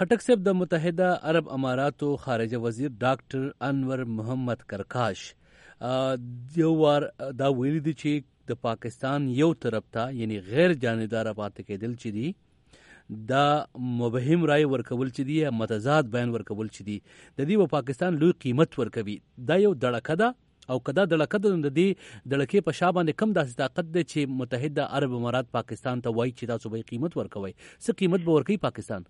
خټک صاحب د متحده عرب اماراتو خارجه وزیر ډاکټر انور محمد کرکاش یو وار دا ویلي دي چې د پاکستان یو طرف ته یعنی غیر جانبدار پاتې کېدل چې دي دا مبهم رای ورکول چې دي یا متضاد بیان ورکول چې دي د دې په پاکستان لوی قیمت ورکوي. دا یو دړکه ده او کدا دړکه د دې دړکې په شا باندې کم داسې طاقت دی چې متحده عرب امارات پاکستان ته وایي چې تاسو به قیمت ورکوي. څه قیمت به ورکوي پاکستان؟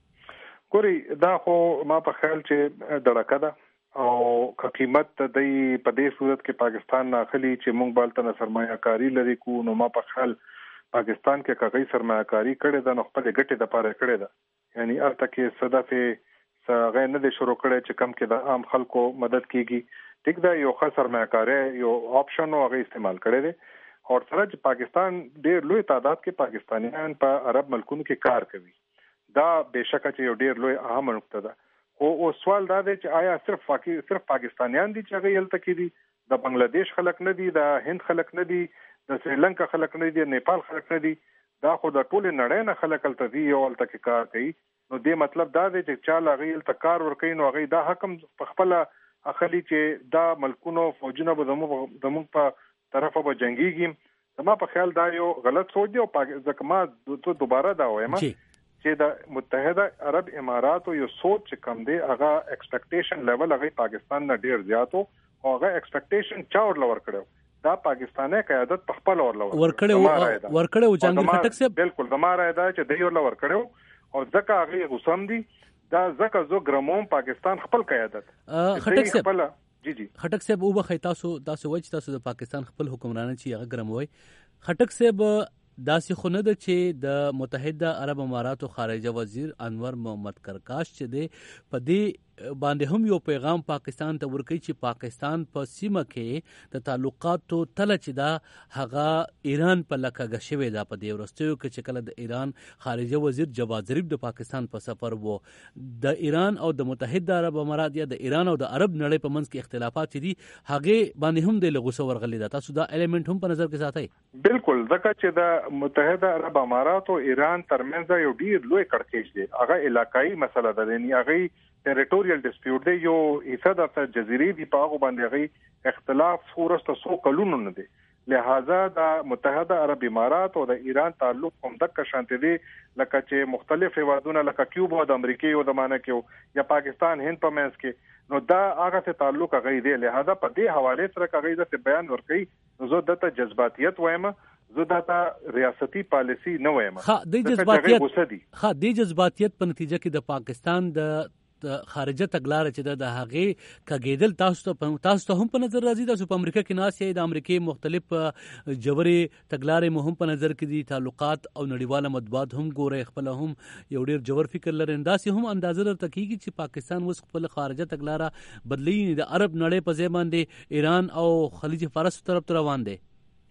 ګوري دا خو ما په خیال چې دړکه ده او که قیمت د په دې صورت کې پاکستان ناخلي چې مونږ بالته سرمایه کاری لري کو نو ما په خیال پاکستان کې کغی سرمایه کاری کړي ده نو خپل ګټه د پاره کړي ده یعنی البته کې صدفه غیر نه د شروع کړي چې کم کې د عام خلکو مدد کیږي. ټیک دا یو ښه سرمایه کاری یو آپشن او غي استعمال کړي دي او سره چې پاکستان ډېر لوی تعداد کې پاکستانیان په عرب ملکونو کې کار کوي. دا بهشکه چې یو ډیر لوی اهم نقطه ده. او سوال دا دی چې آیا صرف پاکستانیان دي چې هغه یلته کې دي، د بنگلاديش خلک نه دي، د هند خلک نه دي، د سریلانکا خلک نه دي، د نیپال خلک نه دي، دا خو د ټول نړۍ نه خلک تلته دي یو تلته کې کار کوي. نو دې مطلب دا دی چې چا لا غیل ته کار ور کوي نو هغه دا حکم په خپل اخلي چې دا ملکونو فوجونه به زموږ په طرفه به جنگيږي. زما په خیال دا یو غلط سوچ دی او ځکه ما دوباره دا وایم چې د متحده عرب اماراتو یو سوچ کم دی هغه ایکسپیکټیشن لیول هغه پاکستان نه ډیر زیاتو او هغه ایکسپیکټیشن چاور لور کړو دا پاکستاني قیادت په خپل اور لور ورکړو جنگل خټک صاحب بالکل زماره دا چې دی ور لور کړو او ځکه هغه غوسم دي دا ځکه زو ګراموم پاکستان خپل قیادت خټک صاحب جی خټک صاحب او بخی تاسو وایي تاسو د پاکستان خپل حکمران چې هغه ګراموي. خټک صاحب داسې خو نه ده چې د متحده عرب اماراتو خارجه وزیر انور محمد کرکاش چې دی په دې باندې هم یو پیغام پاکستان ته ورکوي چې پاکستان په سیمه کې د تعلقاتو تله چې دا هغه ایران په لکه شوی دا په دې ورستیو کې چې کله د ایران خارجه وزیر جواد ظریف د پاکستان په سفر وو د ایران او د متحده عرب امارات یا د ایران او د عرب نړۍ په منځ کې اختلافات دي هغه باندې هم د لغوسه ورغلي دا تاسو دا الیمنٹ هم په نظر کې ساتئ؟ بالکل ځکه چې د متحده عرب امارات او ایران ترمنځ یو ډیر لوی کړکېچ دی هغه علاقائی مسله ده یعنی هغه ټریټوریل ډسپیوټ دی یو حصہ د جزیرې دی په هغه باندې غي اختلاف ورسته سو کلونو نه دی لہذا د متحده عرب امارات او د ایران تعلق هم د شانته دی لکه چې مختلف هیوادونه لکه کیوبا او د امریکای او د مانه کې یا پاکستان هند په منځ کې نو دا هغه ته تعلق غي دی لہذا په دې حواله سره کوي د بیان ورکړي نو زه دته جذباتیت وایم زه دا ریاستي پالیسی نه وایم د جذباتیت په نتیجه کې د پاکستان د خارجه تګلارې چې د هغه کګیدل تاسو ته هم په نظر راځي تاسو په امریکا کې ناس یې د امریکای مختلف جوړې تګلارې مهم په نظر کې دي تعلقات او نړیواله مطبوعات هم ګوري خپل هم یو ډیر جوړ فکر لري انداسې هم اندازه درته کیږي چې پاکستان وس خپل خارجه تګلارې بدلی د عرب نړۍ په ځای باندې ایران او خلیج فارس طرف روان دي.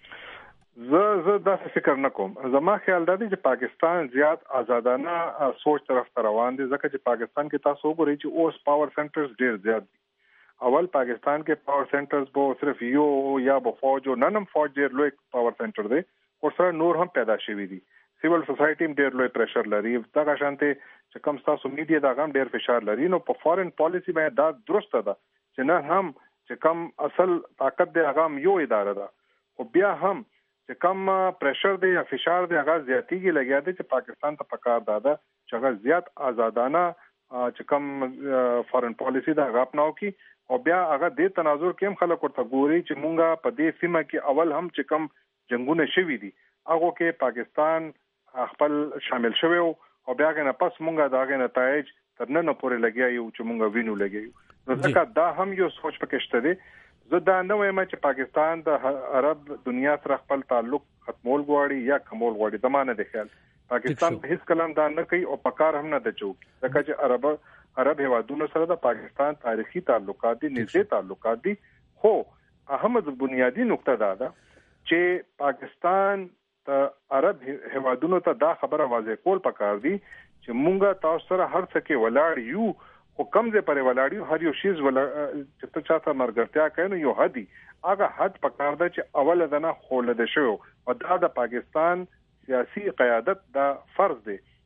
زه دا فکر نه کوم. زما خیال دا دی چې پاکستان زیات آزادانه سوچ طرف ته روان دي ځکه چې پاکستان کې تاسو وګورئ چې اوس پاور سنټرز ډیر زیات دي. اول پاکستان کې پاور سنټرز به صرف یو یا به فوج او ننم فوج ډیر لوی پاور سنټر دی او سره نور هم پیدا شوی دي. سیول سوسایټي ډیر لوی پریشر لري دا شانته چې کم تاسو میډیا دا غم ډیر فشار لري نو په فورن پالیسی باندې دا درسته ده چې نه هم چې کم اصل طاقت دی هغه یو اداره ده او بیا هم چې کم پریشر دی یا فشار دی هغه زیاتیږي لګیا دی چې پاکستان ته پکار داده چې هغه زیات آزادانه چې کم فورن پالیسی دا غاپناو کی او بیا هغه د تناظر کې هم خلک ورته ګوري چې مونږه په دې سیمه کې اول هم چې کم جنگونه شوي دي هغه کې پاکستان خپل شامل شوی او بیا غنه پس مونږه داغه نتایج تر نن پورې لګیا یو چې مونږه وینو لګیو نو ځکه دا هم یو سوچ پکې شته دی. زه دا نه وایم چې پاکستان د عرب دنیا سره خپل تعلق ختمول غواړي یا کمول غواړي زمانه د خیال پاکستان په هیڅ کلام دا نه کوي او پکار هم نه د چوک ځکه چې عرب هیوادونو سره د پاکستان تاریخي تعلقات دي نږدې تعلقات دي خو اهم بنیادی نقطه دا ده چې پاکستان د عرب هیوادونو ته دا خبره واضح کول پکار دي چې مونږه تاسو سره هر څه کې ولاړ یو خو کم ځای پرې ولاړیو هر یو شیز چې ته چاته مرګرتیا کوي نو یو حدي هغه حد پکار ده چې اول دنه خولده شو او دا د پاکستان سیاسي قیادت دا فرض دی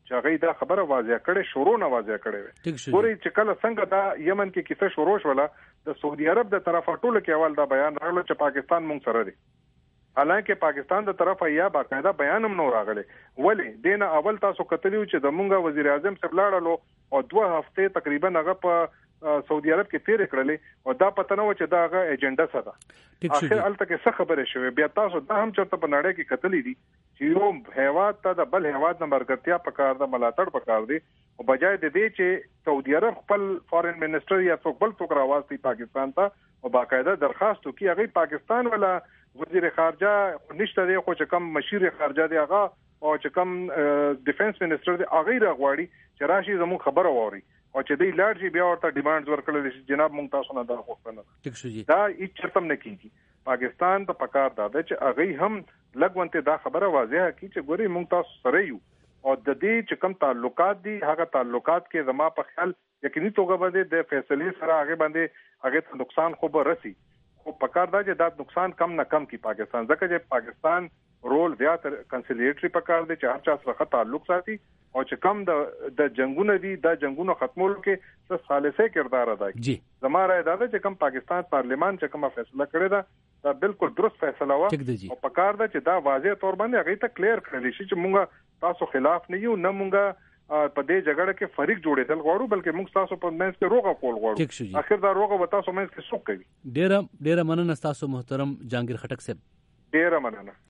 چې هغه دا خبره واضح کړي شروع نه واضح کړي ګوري چې کله څنګه دا یمن کې کیسه شروع شوله د سعودي عرب د طرفه ټول کې اول دا بیان راغله چې پاکستان مونږ سره دی حالانکه پاکستان د طرفه یا باقاعده بیان هم نو راغلی ولی دینه اول تاسو کتلیو چې د مونږه وزیر اعظم صاحب لاړلو او 2 هفته تقریبا هغه په سعودي عرب کې تیر کړلې او دا پته نه و چې دا هغه ایجنډا څه ده اخر الته کې څه خبره شوه بیا تاسو دا هم چرته په نړۍ کې کتلې دي چې یو هیواد ته د بل هیواد نه مرګتیا پکار د ملاتړ پکار دي او بجای د دې چې سعودي عرب خپل فارن منسٹر یا څوک بل څوک راوستي پاکستان ته او باقاعده درخواست وکي هغه پاکستان ولا وزیر خارجه نشته دی خو چې کم مشیر خارجه دی هغه او چې کم ډیفنس منسٹر دی هغه راغواړي چې راشي زموږ خبره ووري او چې دی لارجی بیا ورته ډیمانډز ورکړل شي جناب مونږ تاسو نه دا غوښتنه دا هیڅ چرتم نه کیږي پاکستان ته پکار دا چې هغه هم لګونته دا خبره واضحه کی چې ګوري مونږ تاسو سره یو او د دې چې کوم تعلقات دي هغه تعلقات کې زما په خیال یقیني توګه باندې د فیصلې سره هغه باندې هغه ته نقصان خو به رسی خو پکار دا چې دا نقصان کم نه کم کی پاکستان ځکه چې پاکستان رول زیات کنسیلیټری پکار دی چې هر چا سره تعلق ساتي او چې کم د جنگونو دي د جنگونو ختمولو کې څه ثالثه کردار ادا کوي زما رائے دا چې کم پاکستان پارلیمان چې کومه فیصله کړی دا بالکل درست فیصله و او پکار دا چې دا واضح تور باندې هغه ته کلیر کړی شي چې مونږه تاسو خلاف نه یو نه مونږه په دې جګړه کې فریق جوړېدل غواړو بلکې موږ تاسو په منځ کې روغه کول غواړو اخر دا روغه به تاسو منځ کې څوک کوي ډېر مننه تاسو محترم جهانگیر خټک صاحب ډېر مننه